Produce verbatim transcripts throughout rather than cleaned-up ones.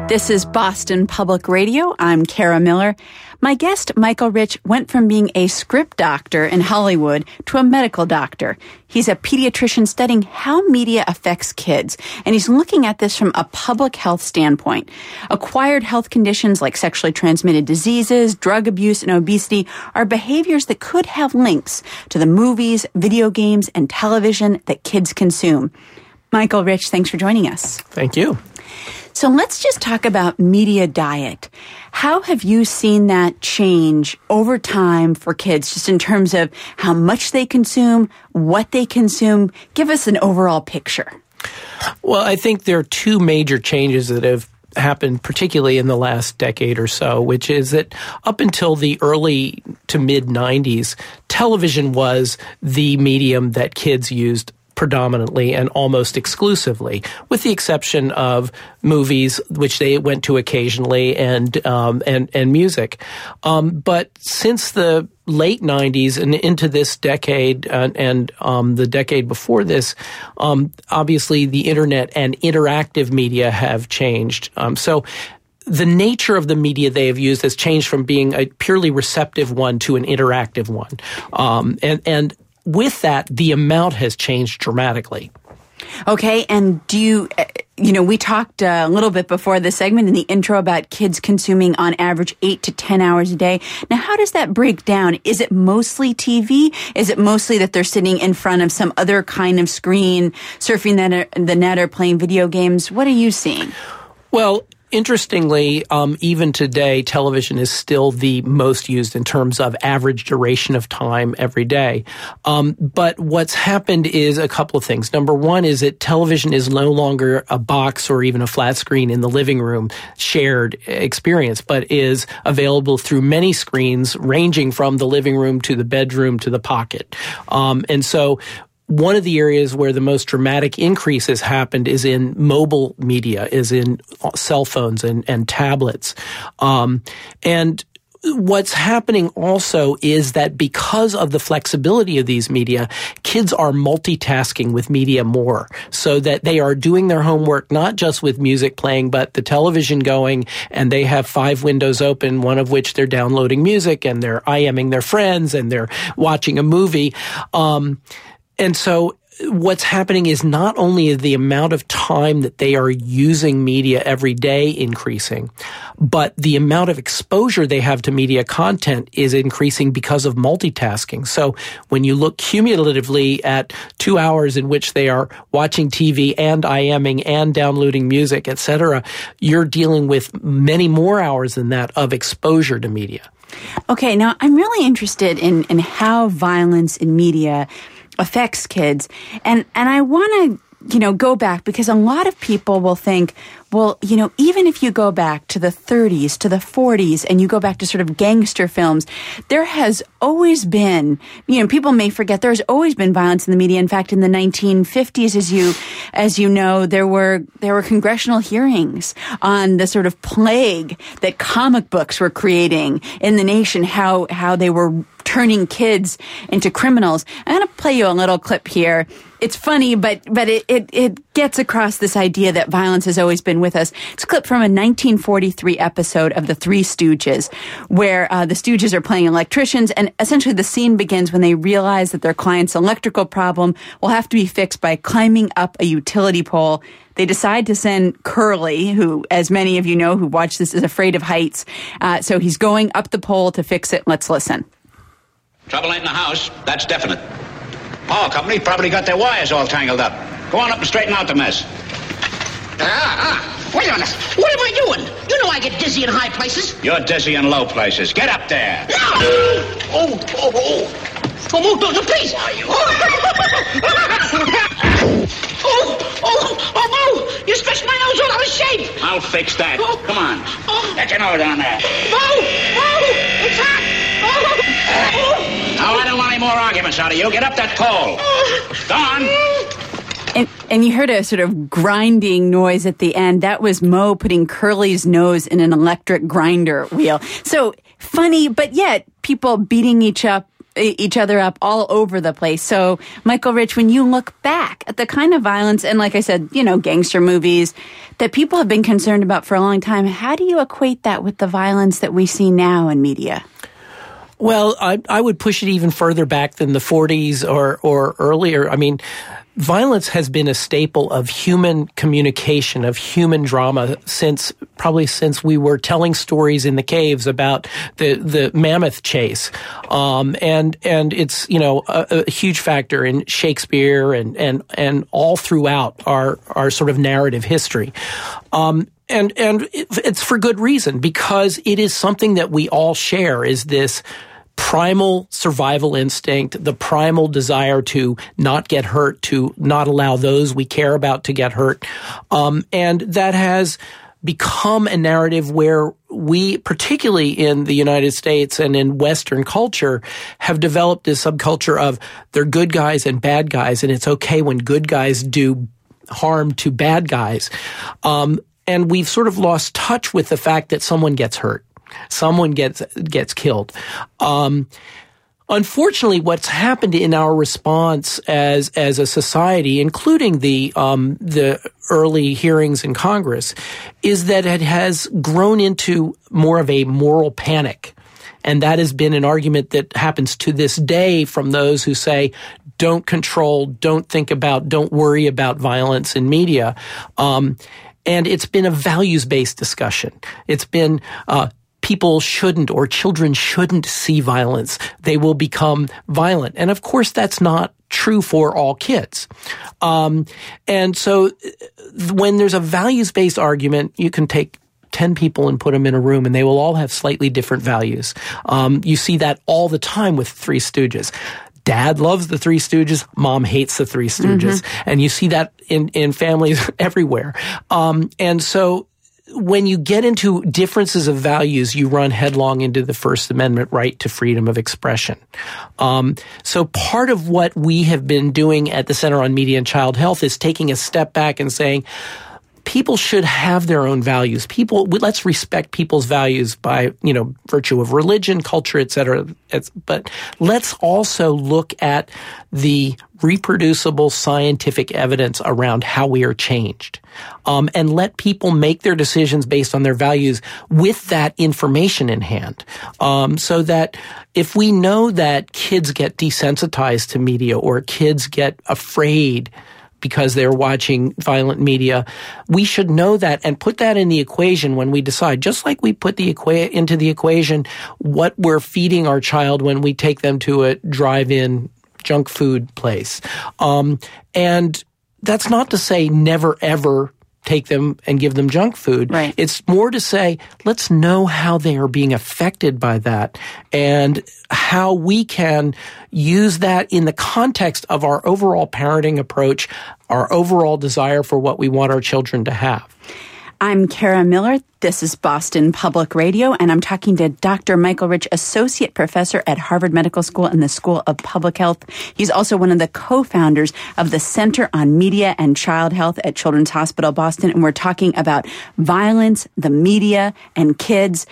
This is Boston Public Radio. I'm Kara Miller. My guest, Michael Rich, went from being a script doctor in Hollywood to a medical doctor. He's a pediatrician studying how media affects kids, and he's looking at this from a public health standpoint. Acquired health conditions like sexually transmitted diseases, drug abuse, and obesity are behaviors that could have links to the movies, video games, and television that kids consume. Michael Rich, thanks for joining us. Thank you. So let's just talk about media diet. How have you seen that change over time for kids, just in terms of how much they consume, what they consume? Give us an overall picture. Well, I think there are two major changes that have happened, particularly in the last decade or so, which is that up until the early to mid nineties, television was the medium that kids used predominantly and almost exclusively, with the exception of movies, which they went to occasionally, and um, and and music. Um, but since the late nineties and into this decade uh, and um, the decade before this, um, obviously the internet and interactive media have changed. Um, so the nature of the media they have used has changed from being a purely receptive one to an interactive one, um, and and. With that, the amount has changed dramatically. Okay, and do you, you know, we talked a little bit before the segment in the intro about kids consuming on average eight to ten hours a day. Now, how does that break down? Is it mostly T V? Is it mostly that they're sitting in front of some other kind of screen, surfing the net or playing video games? What are you seeing? Well, interestingly, um, even today, television is still the most used in terms of average duration of time every day. Um, but what's happened is a couple of things. Number one is that television is no longer a box or even a flat screen in the living room shared experience, but is available through many screens ranging from the living room to the bedroom to the pocket. Um, and so one of the areas where the most dramatic increase has happened is in mobile media, is in cell phones and, and tablets. Um, and what's happening also is that because of the flexibility of these media, kids are multitasking with media more, so that they are doing their homework not just with music playing, but the television going, and they have five windows open, one of which they're downloading music, and they're IMing their friends, and they're watching a movie. Um, And so what's happening is not only is the amount of time that they are using media every day increasing, but the amount of exposure they have to media content is increasing because of multitasking. So when you look cumulatively at two hours in which they are watching T V and IMing and downloading music, et cetera, you're dealing with many more hours than that of exposure to media. Okay, now I'm really interested in, in how violence in media affects kids. And and I want to, you know, go back, because a lot of people will think, well, you know, even if you go back to the thirties, to the forties, and you go back to sort of gangster films, there has always been, you know, people may forget, there's always been violence in the media. In fact, in the nineteen fifties, as you, as you know, there were, there were congressional hearings on the sort of plague that comic books were creating in the nation, how, how they were turning kids into criminals. I'm going to play you a little clip here. It's funny, but but it, it, it gets across this idea that violence has always been with us. It's a clip from a nineteen forty-three episode of The Three Stooges, where uh, the Stooges are playing electricians, and essentially the scene begins when they realize that their client's electrical problem will have to be fixed by climbing up a utility pole. They decide to send Curly, who, as many of you know who watch this, is afraid of heights. Uh, so he's going up the pole to fix it. Let's listen. Trouble ain't in the house, that's definite. Power company probably got their wires all tangled up. Go on up and straighten out the mess. Ah, ah, wait a minute. What am I doing? You know I get dizzy in high places. You're dizzy in low places. Get up there. No! Oh, oh, oh. Oh, no, no, no, please. oh, oh, oh, no. You stretched my nose all out of shape. I'll fix that. Oh. Come on. Oh. Let your nose down there. No, no, it's hot. Oh. Oh. Now, I don't want any more arguments out of you. Get up that pole. Go on. And, and you heard a sort of grinding noise at the end. That was Mo putting Curly's nose in an electric grinder wheel. So funny, but yet people beating each up each other up all over the place. So, Michael Rich, when you look back at the kind of violence, and like I said, you know, gangster movies that people have been concerned about for a long time, how do you equate that with the violence that we see now in media? Well, I, I would push it even further back than the forties or, or earlier. I mean, violence has been a staple of human communication, of human drama since probably since we were telling stories in the caves about the, the mammoth chase. Um, and, and it's, you know, a, a huge factor in Shakespeare and, and, and all throughout our, our sort of narrative history. Um, and, and it's for good reason, because it is something that we all share, is this primal survival instinct, the primal desire to not get hurt, to not allow those we care about to get hurt. Um, and that has become a narrative where we, particularly in the United States and in Western culture, have developed this subculture of they're good guys and bad guys, and it's okay when good guys do harm to bad guys. Um, and we've sort of lost touch with the fact that someone gets hurt. Someone gets gets killed. Um, unfortunately, what's happened in our response as as a society, including the um, the early hearings in Congress, is that it has grown into more of a moral panic. And that has been an argument that happens to this day from those who say, don't control, don't think about, don't worry about violence in media. Um, and it's been a values-based discussion. It's been uh people shouldn't, or children shouldn't see violence. They will become violent. And of course, that's not true for all kids. Um, and so when there's a values-based argument, you can take ten people and put them in a room, and they will all have slightly different values. Um, you see that all the time with Three Stooges. Dad loves the Three Stooges. Mom hates the Three Stooges. Mm-hmm. And you see that in, in families everywhere. Um, and so when you get into differences of values, you run headlong into the First Amendment right to freedom of expression. Um, so part of what we have been doing at the Center on Media and Child Health is taking a step back and saying, people should have their own values. People, let's respect people's values by, you know, virtue of religion, culture, et cetera. It's, but let's also look at the reproducible scientific evidence around how we are changed, um, and let people make their decisions based on their values with that information in hand. Um, so that if we know that kids get desensitized to media, or kids get afraid because they're watching violent media, we should know that and put that in the equation when we decide, just like we put the equa- into the equation what we're feeding our child when we take them to a drive-in junk food place. Um, and that's not to say never, ever take them and give them junk food. Right. It's more to say, let's know how they are being affected by that and how we can use that in the context of our overall parenting approach, our overall desire for what we want our children to have. I'm Kara Miller. This is Boston Public Radio, and I'm talking to Doctor Michael Rich, Associate Professor at Harvard Medical School and the School of Public Health. He's also one of the co-founders of the Center on Media and Child Health at Children's Hospital Boston, and we're talking about violence, the media, and kids.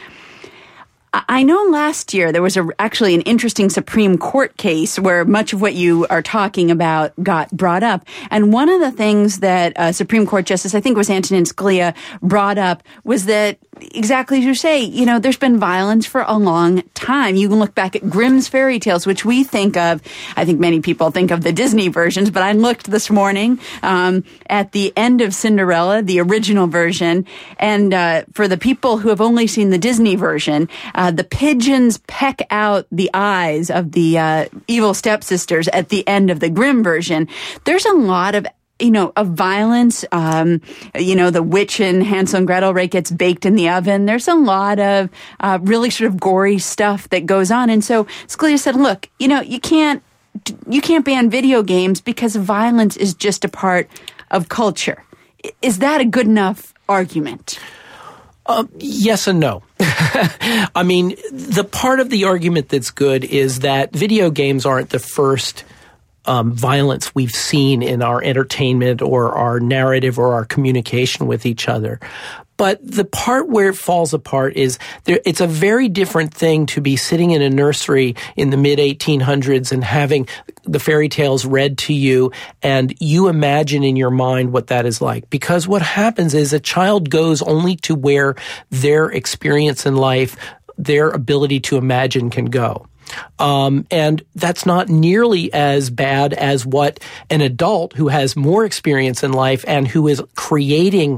I know last year there was a, actually an interesting Supreme Court case where much of what you are talking about got brought up. And one of the things that uh, Supreme Court Justice, I think it was Antonin Scalia, brought up was that, exactly as you say, you know, there's been violence for a long time. You can look back at Grimm's fairy tales, which we think of, I think many people think of the Disney versions, but I looked this morning um, at the end of Cinderella, the original version. And uh, for the people who have only seen the Disney version, uh, the pigeons peck out the eyes of the uh, evil stepsisters at the end of the Grimm version. There's a lot of you know, of violence. Um, you know, the witch in Hansel and Gretel, right, gets baked in the oven. There's a lot of uh, really sort of gory stuff that goes on. And so Scalia said, look, you know, you can't, you can't ban video games because violence is just a part of culture. Is that a good enough argument? Um, yes and no. I mean, the part of the argument that's good is that video games aren't the first Um, violence we've seen in our entertainment or our narrative or our communication with each other. But the part where it falls apart is there, it's a very different thing to be sitting in a nursery in the mid eighteen hundreds and having the fairy tales read to you, and you imagine in your mind what that is like. Because what happens is a child goes only to where their experience in life, their ability to imagine can go. Um, and that's not nearly as bad as what an adult who has more experience in life and who is creating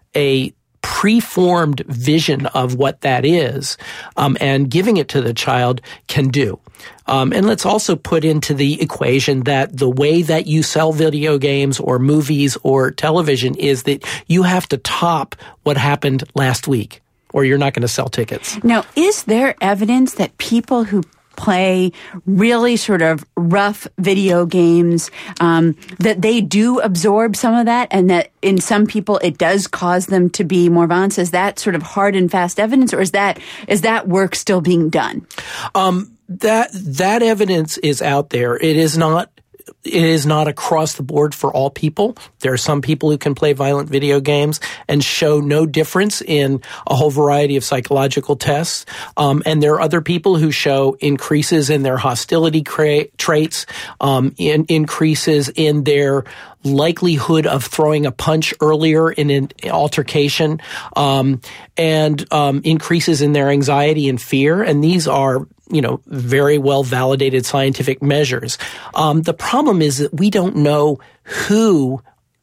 a preformed vision of what that is, um, and giving it to the child can do. Um, and let's also put into the equation that the way that you sell video games or movies or television is that you have to top what happened last week, or you're not going to sell tickets. Now, is there evidence that people who play really sort of rough video games, um, that they do absorb some of that, and that in some people it does cause them to be more violent? Is that sort of hard and fast evidence, or is that is that work still being done? Um, that that evidence is out there. It is not. It is not across the board for all people. There are some people who can play violent video games and show no difference in a whole variety of psychological tests. Um, and there are other people who show increases in their hostility cra- traits, um, in, increases in their likelihood of throwing a punch earlier in an altercation, um, and um, increases in their anxiety and fear. And these are, you know, very well validated scientific measures. Um, the problem is that we don't know who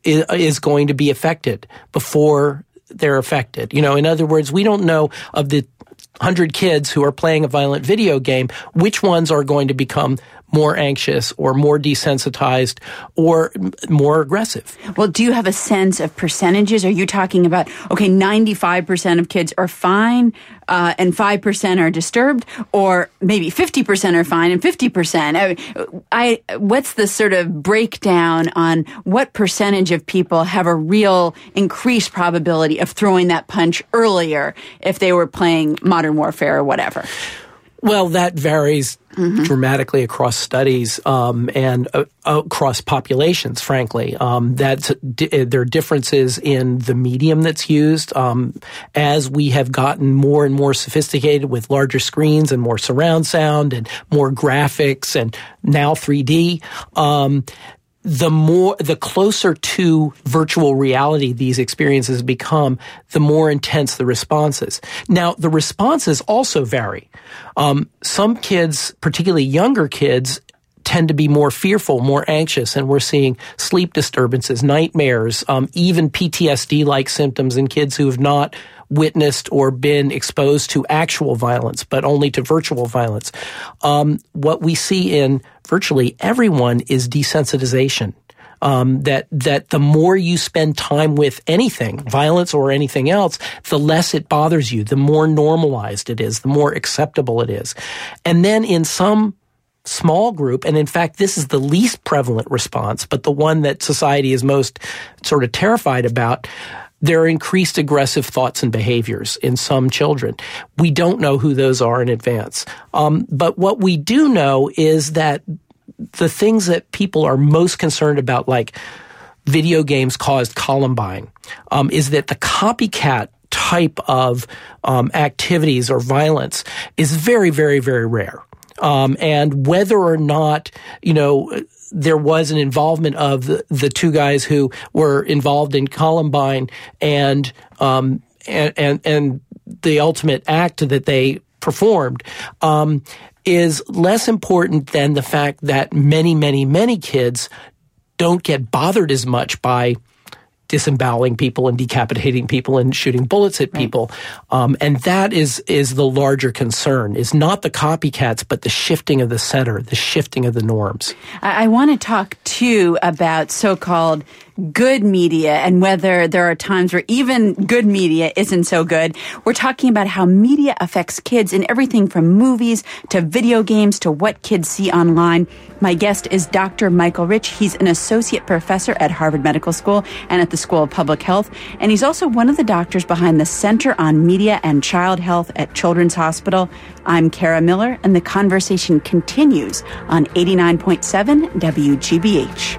is going to be affected before they're affected. You know, in other words, we don't know of the one hundred kids who are playing a violent video game, which ones are going to become more anxious or more desensitized or more aggressive. Well, do you have a sense of percentages? Are you talking about, okay, ninety-five percent of kids are fine uh, and five percent are disturbed, or maybe fifty percent are fine and fifty percent? I, I, what's the sort of breakdown on what percentage of people have a real increased probability of throwing that punch earlier if they were playing Modern Warfare or whatever? Well, that varies mm-hmm. dramatically across studies um, and uh, across populations, frankly. Um, that's, d- there are differences in the medium that's used. Um, as we have gotten more and more sophisticated with larger screens and more surround sound and more graphics and now three D, um, the more, the closer to virtual reality these experiences become, the more intense the responses. Now, the responses also vary. Um, some kids, particularly younger kids, tend to be more fearful, more anxious, and we're seeing sleep disturbances, nightmares, um, even P T S D-like symptoms in kids who have not witnessed or been exposed to actual violence, but only to virtual violence. Um, what we see in virtually everyone is desensitization. Um, that that the more you spend time with anything, violence or anything else, the less it bothers you, the more normalized it is, the more acceptable it is. And then in some small group, and in fact, this is the least prevalent response, but the one that society is most sort of terrified about, there are increased aggressive thoughts and behaviors in some children. We don't know who those are in advance. Um, but what we do know is that the things that people are most concerned about, like video games caused Columbine, um, is that the copycat type of um, activities or violence is very, very, very rare. Um, and whether or not, you know, there was an involvement of the, the two guys who were involved in Columbine and, um, and, and, and the ultimate act that they performed, um, is less important than the fact that many, many, many kids don't get bothered as much by disemboweling people and decapitating people and shooting bullets at people. Right. Um, and that is is the larger concern, is not the copycats, but the shifting of the center, the shifting of the norms. I, I want to talk, too, about so-called good media and whether there are times where even good media isn't so good. We're talking about how media affects kids in everything from movies to video games to what kids see online. My guest is Doctor Michael Rich. He's an associate professor at Harvard Medical School and at the School of Public Health. And he's also one of the doctors behind the Center on Media and Child Health at Children's Hospital. I'm Kara Miller, and the conversation continues on eighty-nine point seven W G B H.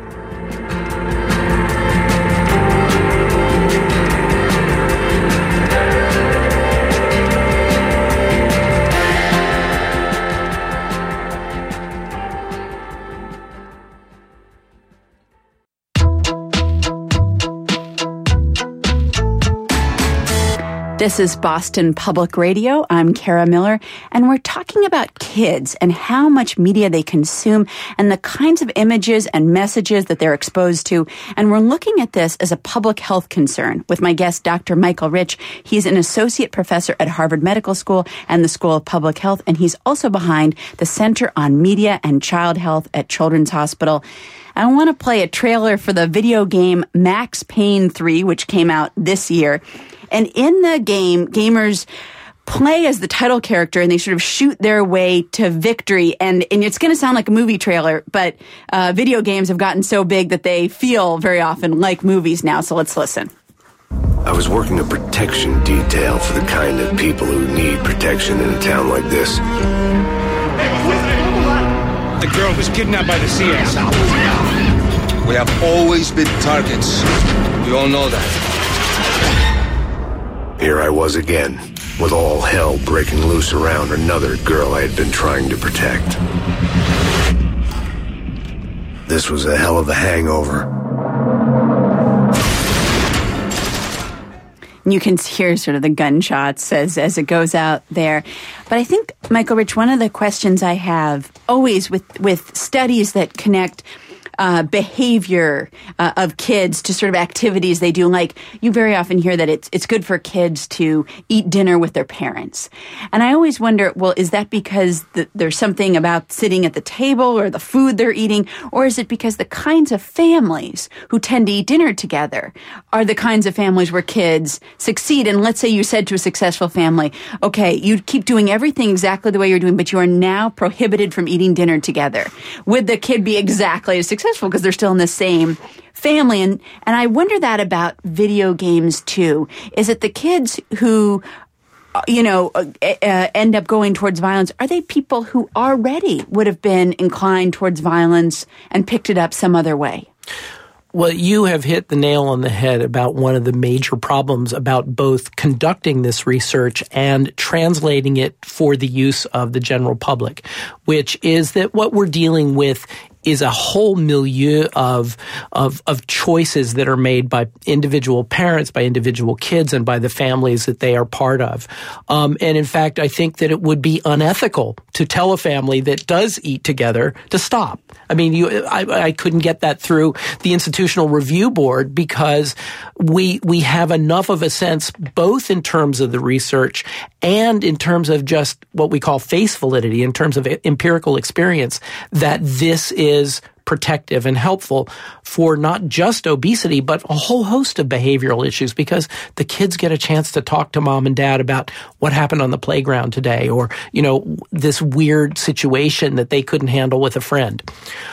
This is Boston Public Radio. I'm Kara Miller, and we're talking about kids and how much media they consume and the kinds of images and messages that they're exposed to. And we're looking at this as a public health concern with my guest, Doctor Michael Rich. He's an associate professor at Harvard Medical School and the School of Public Health, and he's also behind the Center on Media and Child Health at Children's Hospital. I want to play a trailer for the video game Max Payne three, which came out this year. And in the game, gamers play as the title character and they sort of shoot their way to victory. And, and it's going to sound like a movie trailer, but uh, video games have gotten so big that they feel very often like movies now. So let's listen. I was working a protection detail for the kind of people who need protection in a town like this. The girl was kidnapped by the C S. We have always been targets. We all know that. Here I was again, with all hell breaking loose around another girl I had been trying to protect. This was a hell of a hangover. You can hear sort of the gunshots as, as it goes out there. But I think, Michael Rich, one of the questions I have always with, with studies that connect Uh, behavior uh, of kids to sort of activities they do. Like, you very often hear that it's it's good for kids to eat dinner with their parents. And I always wonder, well, is that because the, there's something about sitting at the table or the food they're eating? Or is it because the kinds of families who tend to eat dinner together are the kinds of families where kids succeed? And let's say you said to a successful family, okay, you keep doing everything exactly the way you're doing, but you are now prohibited from eating dinner together. Would the kid be exactly as successful because they're still in the same family? And and I wonder that about video games too. Is it the kids who, you know, uh, uh, end up going towards violence? Are they people who already would have been inclined towards violence and picked it up some other way? Well, you have hit the nail on the head about one of the major problems about both conducting this research and translating it for the use of the general public, which is that what we're dealing with is a whole milieu of, of, of choices that are made by individual parents, by individual kids, and by the families that they are part of. Um, and in fact, I think that it would be unethical to tell a family that does eat together to stop. I mean, you, I, I couldn't get that through the Institutional Review Board because we, we have enough of a sense, both in terms of the research and in terms of just what we call face validity, in terms of empirical experience, that this is is protective and helpful for not just obesity, but a whole host of behavioral issues, because the kids get a chance to talk to mom and dad about what happened on the playground today, or, you know, this weird situation that they couldn't handle with a friend.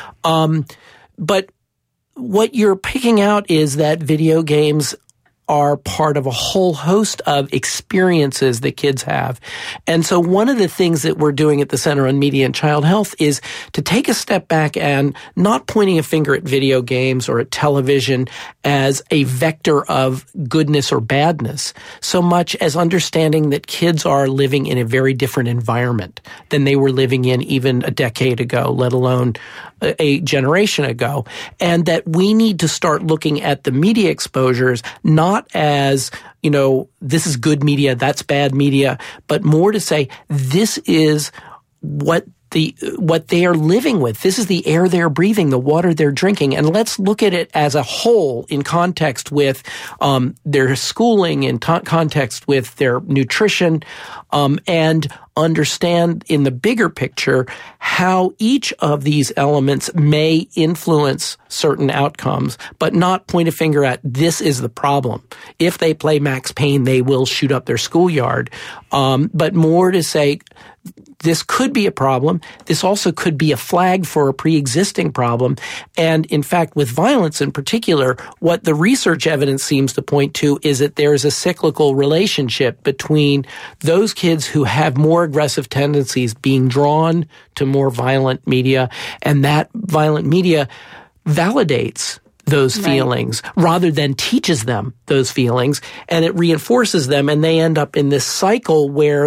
Um, but what you're picking out is that video games are part of a whole host of experiences that kids have. And so one of the things that we're doing at the Center on Media and Child Health is to take a step back and not pointing a finger at video games or at television as a vector of goodness or badness, so much as understanding that kids are living in a very different environment than they were living in even a decade ago, let alone a generation ago, and that we need to start looking at the media exposures not as, you know, this is good media, that's bad media, but more to say this is what the what they are living with. This is the air they're breathing, the water they're drinking, and let's look at it as a whole in context with um, their schooling, in t- context with their nutrition, um, and understand in the bigger picture how each of these elements may influence certain outcomes, but not point a finger at this is the problem. If they play Max Payne, they will shoot up their schoolyard, um, but more to say, this could be a problem. This also could be a flag for a pre-existing problem. And in fact, with violence in particular, what the research evidence seems to point to is that there's a cyclical relationship between those kids who have more aggressive tendencies being drawn to more violent media, and that violent media validates those right. feelings rather than teaches them those feelings, and it reinforces them, and they end up in this cycle where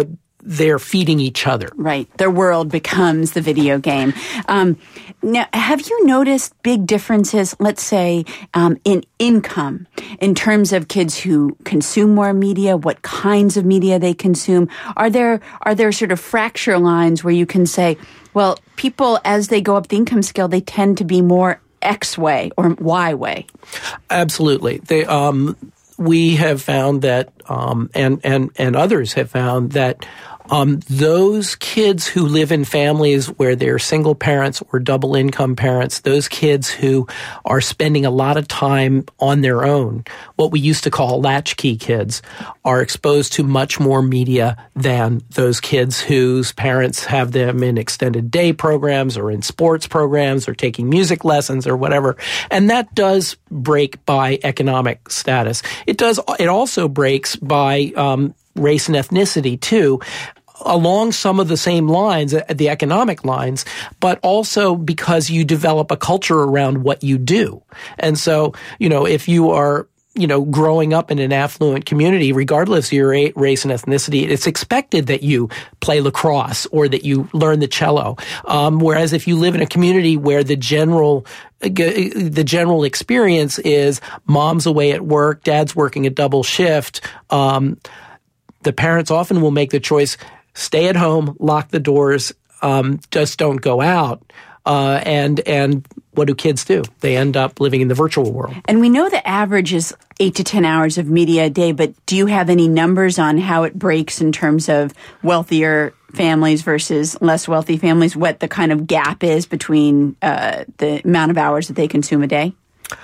they're feeding each other. Right. Their world becomes the video game. Um, now, have you noticed big differences, let's say, um, in income in terms of kids who consume more media, what kinds of media they consume? Are there are there sort of fracture lines where you can say, well, people, as they go up the income scale, they tend to be more X way or Y way? Absolutely. They, um, we have found that, um, and, and, and others have found that Um, those kids who live in families where they're single parents or double income parents, those kids who are spending a lot of time on their own, what we used to call latchkey kids, are exposed to much more media than those kids whose parents have them in extended day programs or in sports programs or taking music lessons or whatever. And that does break by economic status. It does, it also breaks by, um, race and ethnicity too, along some of the same lines, the economic lines, but also because you develop a culture around what you do. And so, you know, if you are, you know, growing up in an affluent community, regardless of your race and ethnicity, it's expected that you play lacrosse or that you learn the cello. Um, whereas if you live in a community where the general the general experience is mom's away at work, dad's working a double shift, um, the parents often will make the choice, stay at home, lock the doors, um, just don't go out. Uh, and and what do kids do? They end up living in the virtual world. And we know the average is eight to ten hours of media a day, but do you have any numbers on how it breaks in terms of wealthier families versus less wealthy families, what the kind of gap is between uh, the amount of hours that they consume a day?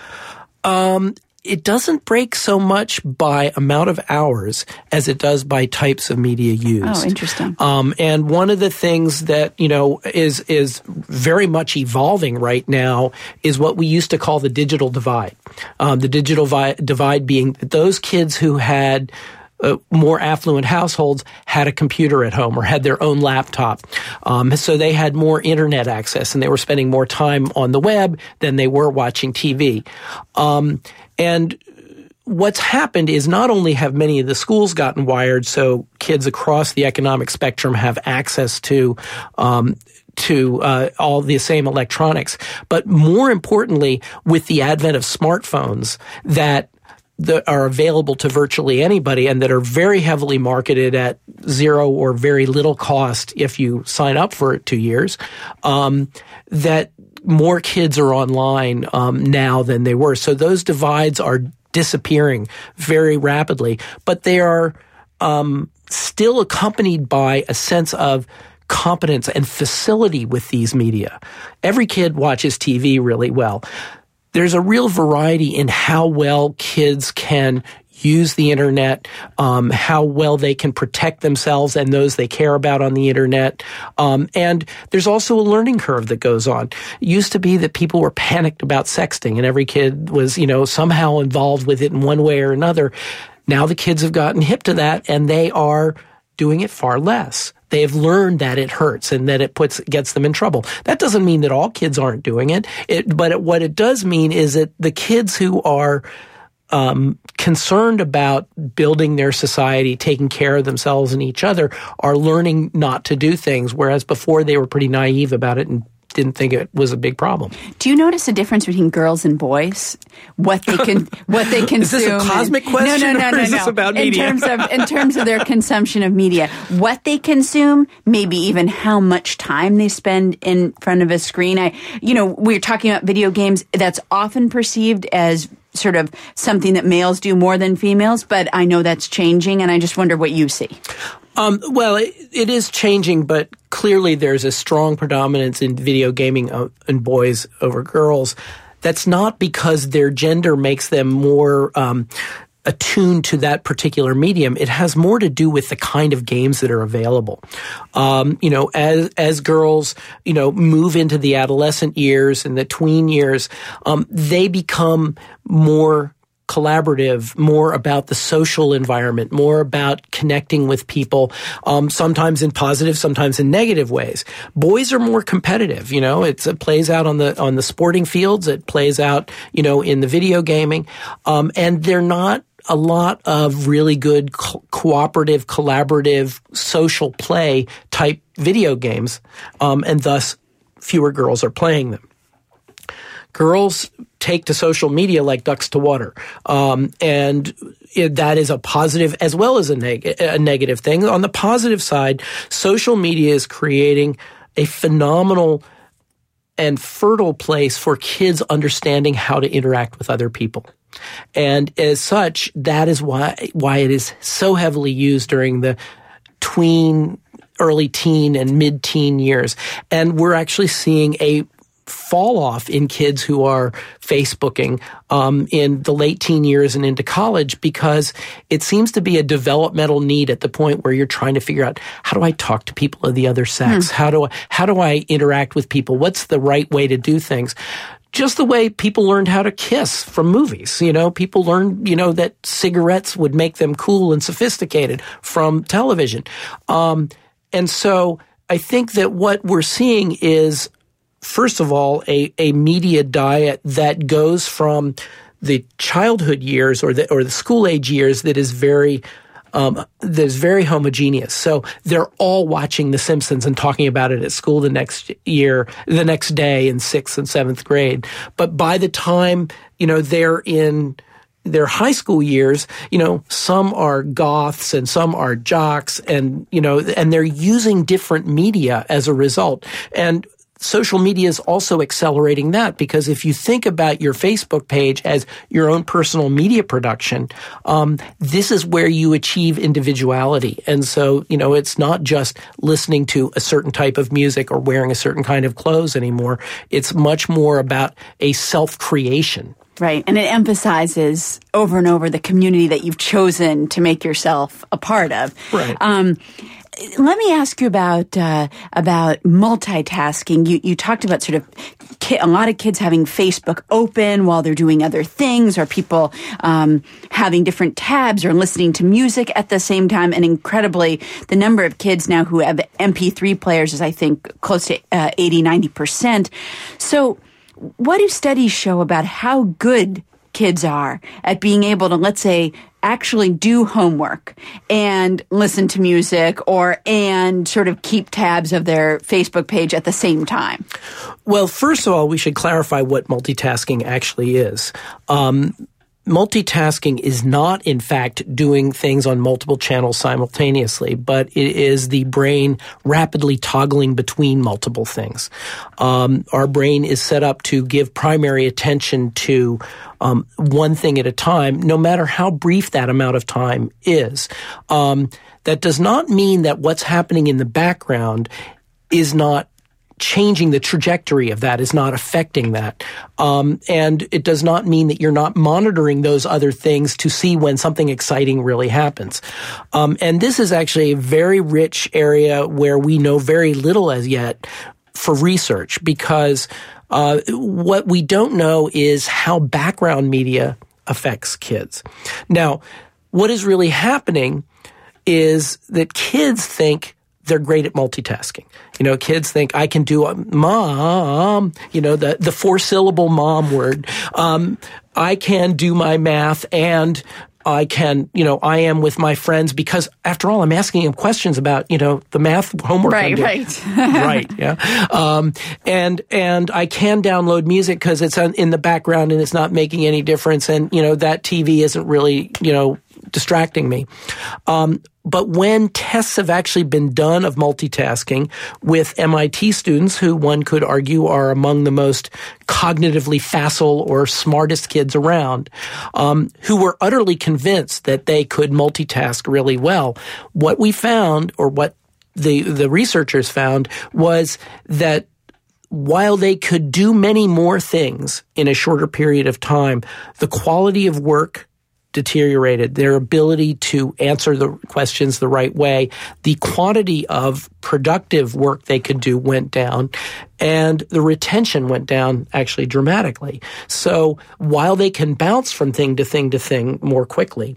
Um It doesn't break so much by amount of hours as it does by types of media used. Oh, interesting. Um, and one of the things that, you know, is is very much evolving right now is what we used to call the digital divide. Um, the digital vi- divide being that those kids who had Uh, more affluent households had a computer at home or had their own laptop. Um, so they had more internet access and they were spending more time on the web than they were watching T V. Um, and what's happened is not only have many of the schools gotten wired so kids across the economic spectrum have access to um, to uh, all the same electronics, but more importantly, with the advent of smartphones that that are available to virtually anybody and that are very heavily marketed at zero or very little cost if you sign up for it two years, um, that more kids are online um, now than they were. So those divides are disappearing very rapidly, but they are um, still accompanied by a sense of competence and facility with these media. Every kid watches T V really well. There's a real variety in how well kids can use the internet, um, how well they can protect themselves and those they care about on the internet. Um, and there's also a learning curve that goes on. It used to be that people were panicked about sexting and every kid was, you know, somehow involved with it in one way or another. Now the kids have gotten hip to that and they are doing it far less. They have learned that it hurts and that it puts gets them in trouble. That doesn't mean that all kids aren't doing it. It but it, what it does mean is that the kids who are um, concerned about building their society, taking care of themselves and each other, are learning not to do things, whereas before they were pretty naive about it and didn't think it was a big problem. Do you notice a difference between girls and boys? What they can, what they consume? Is this a cosmic and, question? No, no, no, or no, is no. this about in media? terms of in terms of their consumption of media, what they consume, maybe even how much time they spend in front of a screen. I, you know, we're talking about video games. That's often perceived as sort of something that males do more than females, but I know that's changing, and I just wonder what you see. Um, well, it, it is changing, but clearly there's a strong predominance in video gaming uh, in boys over girls. That's not because their gender makes them more um, attuned to that particular medium. It has more to do with the kind of games that are available. Um, you know, as as girls, you know, move into the adolescent years and the tween years, um, they become more collaborative, more about the social environment, more about connecting with people, um, sometimes in positive, sometimes in negative ways. Boys are more competitive, you know, it's, it plays out on the, on the sporting fields. It plays out, you know, in the video gaming. Um, and they're not a lot of really good co- cooperative, collaborative, social play type video games, um, and thus fewer girls are playing them. Girls take to social media like ducks to water, um, and it, that is a positive as well as a, neg- a negative thing. On the positive side, social media is creating a phenomenal and fertile place for kids understanding how to interact with other people. And as such, that is why why it is so heavily used during the tween, early teen, and mid-teen years. And we're actually seeing a fall off in kids who are Facebooking um, in the late teen years and into college, because it seems to be a developmental need at the point where you're trying to figure out, how do I talk to people of the other sex? Hmm. How do I, how do I interact with people? What's the right way to do things? Just the way people learned how to kiss from movies. You know, people learned, you know, that cigarettes would make them cool and sophisticated from television. Um, and so I think that what we're seeing is, first of all, a, a media diet that goes from the childhood years or the or the school age years that is very um, that is very homogeneous. So they're all watching The Simpsons and talking about it at school the next year, the next day in sixth and seventh grade. But by the time, you know, they're in their high school years, you know, some are goths and some are jocks, and, you know, and they're using different media as a result. And social media is also accelerating that, because if you think about your Facebook page as your own personal media production, um, this is where you achieve individuality. And so, you know, it's not just listening to a certain type of music or wearing a certain kind of clothes anymore. It's much more about a self-creation. Right. And it emphasizes over and over the community that you've chosen to make yourself a part of. Right. Um, Let me ask you about uh, about multitasking. You you talked about sort of ki- a lot of kids having Facebook open while they're doing other things, or people um, having different tabs or listening to music at the same time. And incredibly, the number of kids now who have M P three players is, I think, close to uh, eighty, ninety percent. So what do studies show about how good kids are at being able to, let's say, actually do homework and listen to music, or and sort of keep tabs of their Facebook page at the same time? Well, first of all, we should clarify what multitasking actually is. Um, multitasking is not, in fact, doing things on multiple channels simultaneously, but it is the brain rapidly toggling between multiple things. Um, our brain is set up to give primary attention to um, one thing at a time, no matter how brief that amount of time is. Um, that does not mean that what's happening in the background is not changing the trajectory of that, is not affecting that. Um, and it does not mean that you're not monitoring those other things to see when something exciting really happens. Um, and this is actually a very rich area where we know very little as yet for research, because uh, what we don't know is how background media affects kids. Now, what is really happening is that kids think they're great at multitasking. You know, kids think, I can do a mom, you know, the, the four-syllable mom word. Um, I can do my math, and I can, you know, I am with my friends, because after all, I'm asking them questions about, you know, the math homework. Right, I'm doing. right. Right, yeah. Um, and, and I can download music because it's in the background and it's not making any difference. And, you know, that T V isn't really, you know, distracting me. Um, But when tests have actually been done of multitasking with M I T students, who one could argue are among the most cognitively facile or smartest kids around, um, who were utterly convinced that they could multitask really well, what we found, or what the the researchers found, was that while they could do many more things in a shorter period of time, the quality of work deteriorated. Their ability to answer the questions the right way, the quantity of productive work they could do went down, and the retention went down actually dramatically. So while they can bounce from thing to thing to thing more quickly,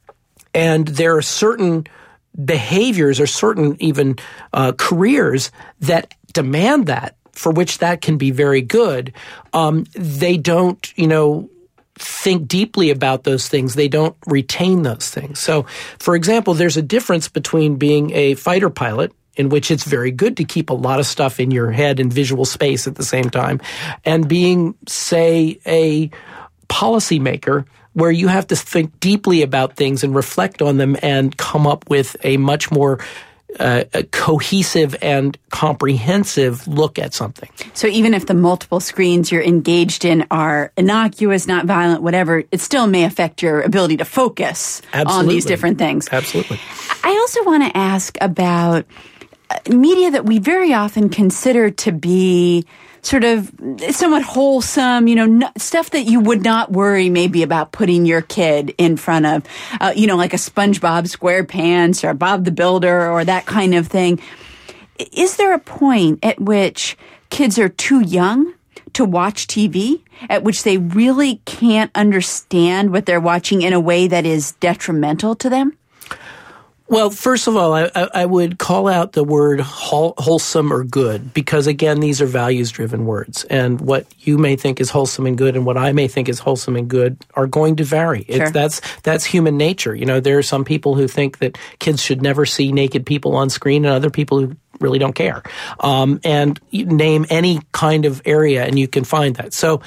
and there are certain behaviors or certain even uh, careers that demand that, for which that can be very good, um, they don't, you know, think deeply about those things, they don't retain those things. So, for example, there's a difference between being a fighter pilot, in which it's very good to keep a lot of stuff in your head and visual space at the same time, and being, say, a policymaker, where you have to think deeply about things and reflect on them and come up with a much more uh, a cohesive and comprehensive look at something. So even if the multiple screens you're engaged in are innocuous, not violent, whatever, it still may affect your ability to focus Absolutely. on these different things. Absolutely. I also want to ask about media that we very often consider to be sort of somewhat wholesome, you know, no, stuff that you would not worry maybe about putting your kid in front of, uh, you know, like a SpongeBob SquarePants or Bob the Builder or that kind of thing. Is there a point at which kids are too young to watch T V, at which they really can't understand what they're watching in a way that is detrimental to them? Well, first of all, I, I would call out the word whole, wholesome or good, because, again, these are values-driven words. And what you may think is wholesome and good and what I may think is wholesome and good are going to vary. Sure. It's, that's that's human nature. You know, there are some people who think that kids should never see naked people on screen and other people who really don't care. Um, and you name any kind of area and you can find that. So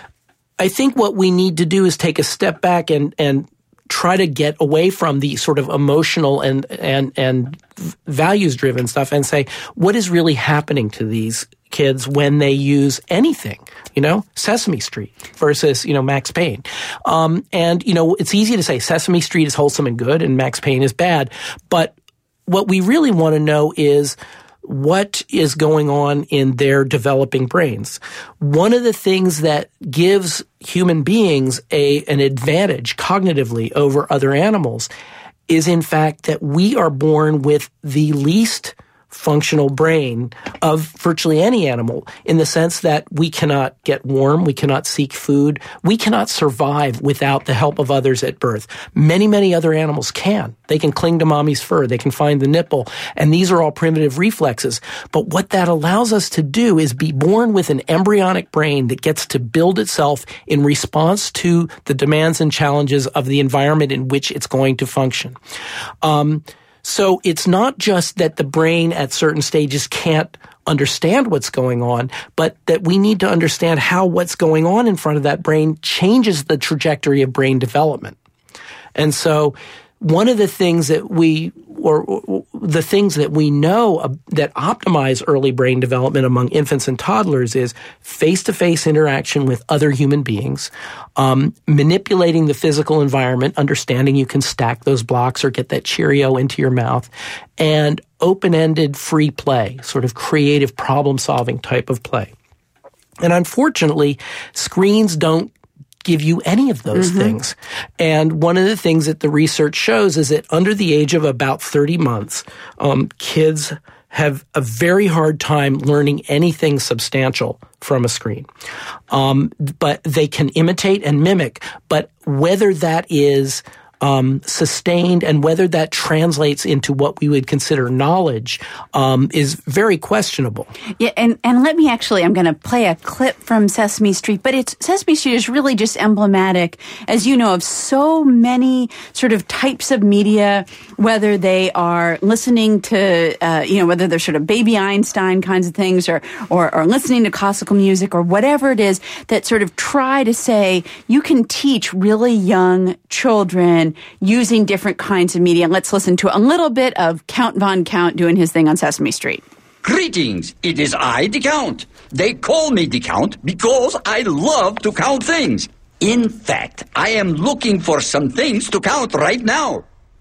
I think what we need to do is take a step back and and try to get away from the sort of emotional and and and values-driven stuff and say, what is really happening to these kids when they use anything? You know, Sesame Street versus, you know, Max Payne. Um, and, you know, it's easy to say Sesame Street is wholesome and good and Max Payne is bad. But what we really want to know is what is going on in their developing brains. One of the things that gives human beings a an advantage cognitively over other animals is, in fact, that we are born with the least functional brain of virtually any animal, in the sense that we cannot get warm, we cannot seek food, we cannot survive without the help of others at birth. Many, many other animals can. They can cling to mommy's fur, they can find the nipple, and these are all primitive reflexes. But what that allows us to do is be born with an embryonic brain that gets to build itself in response to the demands and challenges of the environment in which it's going to function. Um, So it's not just that the brain at certain stages can't understand what's going on, but that we need to understand how what's going on in front of that brain changes the trajectory of brain development. And so one of the things that we, or, or the things that we know uh, that optimize early brain development among infants and toddlers is face-to-face interaction with other human beings, um, manipulating the physical environment, understanding you can stack those blocks or get that Cheerio into your mouth, and open-ended free play, sort of creative problem-solving type of play. And unfortunately, screens don't give you any of those mm-hmm. things. And one of the things that the research shows is that under the age of about thirty months, um, kids have a very hard time learning anything substantial from a screen. Um, but they can imitate and mimic, but whether that is Um, sustained and whether that translates into what we would consider knowledge um, is very questionable. Yeah, and, and let me actually, I'm going to play a clip from Sesame Street, but it's Sesame Street is really just emblematic, as you know, of so many sort of types of media, whether they are listening to, uh, you know, whether they're sort of Baby Einstein kinds of things or, or, or listening to classical music or whatever it is that sort of try to say you can teach really young children using different kinds of media. Let's listen to a little bit of Count Von Count doing his thing on Sesame Street. Greetings, it is I, the Count. They call me the Count because I love to count things. In fact, I am looking for some things to count right now.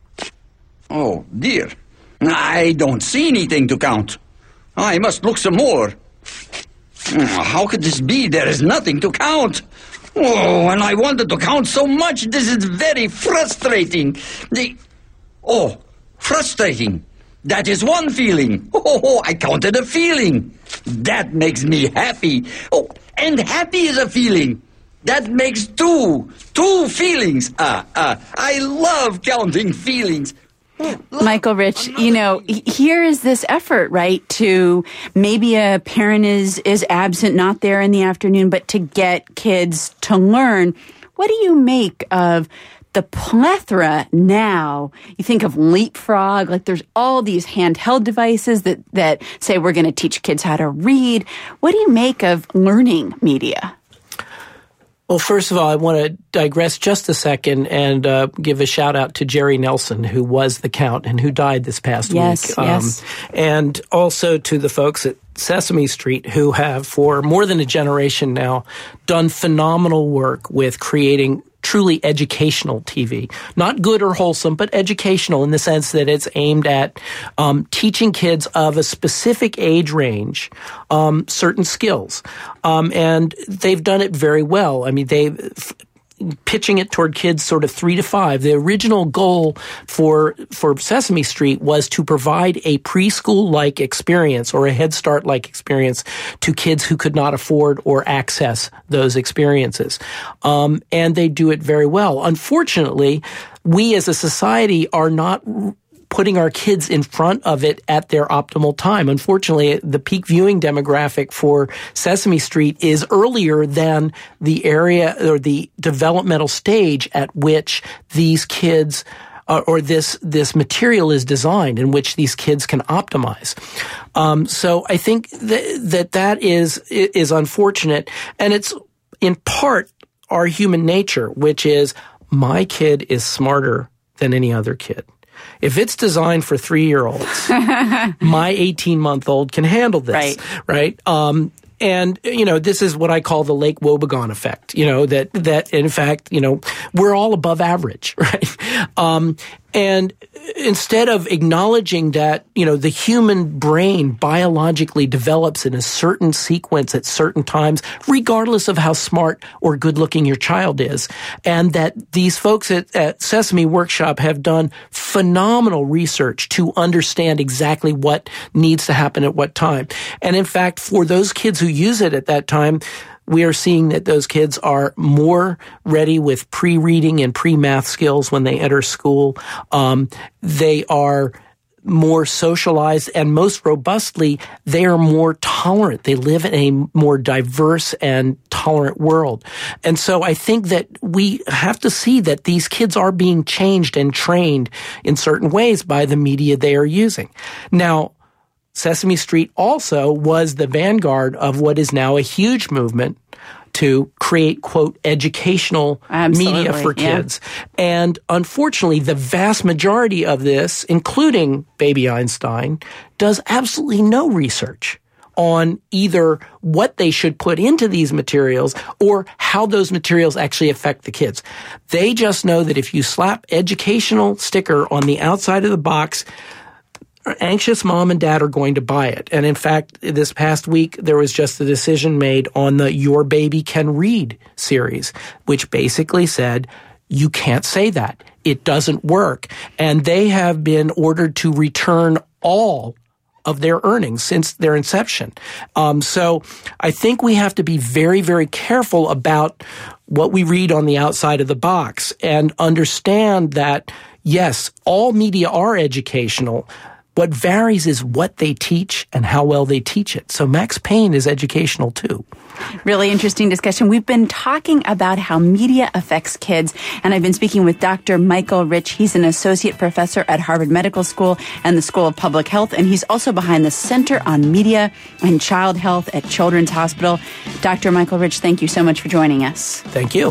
Oh, dear. I don't see anything to count. I must look some more. How could this be? There is nothing to count. Oh, and I wanted to count so much. This is very frustrating. The Oh, frustrating. That is one feeling. Oh, I counted a feeling. That makes me happy. Oh, and happy is a feeling. That makes two. Two feelings. Ah, ah. I love counting feelings. Michael Rich, you know, here is this effort, right, to maybe a parent is, is absent, not there in the afternoon, but to get kids to learn what do you make of the plethora now? You think of Leapfrog, like there's all these handheld devices that, that say we're going to teach kids how to read. What do you make of learning media? Well, first of all, I want to digress just a second and uh, give a shout out to Jerry Nelson, who was the Count and who died this past yes, week. Um, yes. And also to the folks at Sesame Street, who have for more than a generation now done phenomenal work with creating truly educational T V. Not good or wholesome, but educational in the sense that it's aimed at um, teaching kids of a specific age range um, certain skills. Um, and they've done it very well. I mean, they f- pitching it toward kids sort of three to five. The original goal for for Sesame Street was to provide a preschool-like experience or a Head Start-like experience to kids who could not afford or access those experiences. Um, and they do it very well. Unfortunately, we as a society are not putting our kids in front of it at their optimal time. Unfortunately, the peak viewing demographic for Sesame Street is earlier than the area or the developmental stage at which these kids uh, or this this material is designed, in which these kids can optimize. Um, so I think th- that that is is unfortunate, and it's in part our human nature, which is my kid is smarter than any other kid. If it's designed for three-year-olds, my eighteen-month-old can handle this, right? right? Um, and, you know, this is what I call the Lake Wobegon effect, you know, that, that in fact, you know, we're all above average, right? Um, and instead of acknowledging that, you know, the human brain biologically develops in a certain sequence at certain times, regardless of how smart or good looking your child is, and that these folks at, at Sesame Workshop have done phenomenal research to understand exactly what needs to happen at what time. And in fact, for those kids who use it at that time, we are seeing that those kids are more ready with pre-reading and pre-math skills when they enter school. Um, they are more socialized, and most robustly, they are more tolerant. They live in a more diverse and tolerant world. And so I think that we have to see that these kids are being changed and trained in certain ways by the media they are using. Now, Sesame Street also was the vanguard of what is now a huge movement to create, quote, educational Absolutely, media for yeah. kids. And unfortunately, the vast majority of this, including Baby Einstein, does absolutely no research on either what they should put into these materials or how those materials actually affect the kids. They just know that if you slap educational sticker on the outside of the box, anxious mom and dad are going to buy it. And in fact, this past week, there was just a decision made on the Your Baby Can Read series, which basically said, you can't say that. It doesn't work. And they have been ordered to return all of their earnings since their inception. Um, so I think we have to be very, very careful about what we read on the outside of the box and understand that, yes, all media are educational. What varies is what they teach and how well they teach it. So Max Payne is educational too. Really interesting discussion. We've been talking about how media affects kids, and I've been speaking with Doctor Michael Rich. He's an associate professor at Harvard Medical School and the School of Public Health, and he's also behind the Center on Media and Child Health at Children's Hospital. Doctor Michael Rich, thank you so much for joining us. Thank you.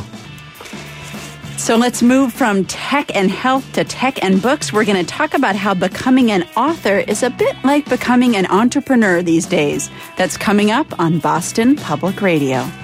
So let's move from tech and health to tech and books. We're going to talk about how becoming an author is a bit like becoming an entrepreneur these days. That's coming up on Boston Public Radio.